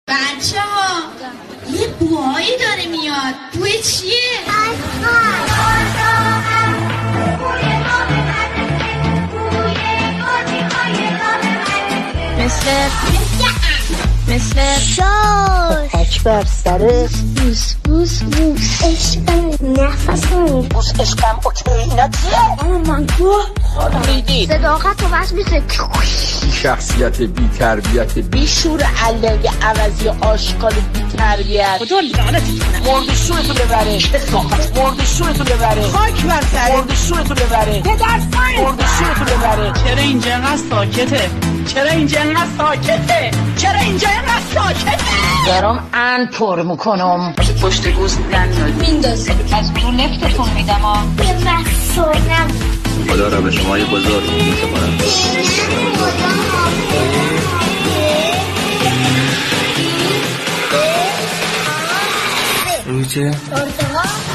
بچه ها یه بوهایی داره میاد. بوی چیه؟ مثل شار اکبر سره بوس بوس بوس عشقم نفسم بوس عشقم اوکی اینا چیه؟ مانگو ریدی صداقت و بس میشه شخصیت بی تربیت بی شور علنگ عوضی آشکال بی تربیت خدا لعنتت کنه. مرد شورتو ببره کسافت مرد شورتو ببره خاک بر سرت. مرد شورتو ببره پدر سایت. مرد شورتو ببره چرا اینجا انقدر ساکته؟ چرا اینجا انقدر ساکته؟ چرا اینجا انقدر ساکته؟ دارم انطور میکنم پشت گوز میندازه از تو لفتتون میدم ها. یه وقت خدا را به شما بزرگ می‌سپارم. پرتقال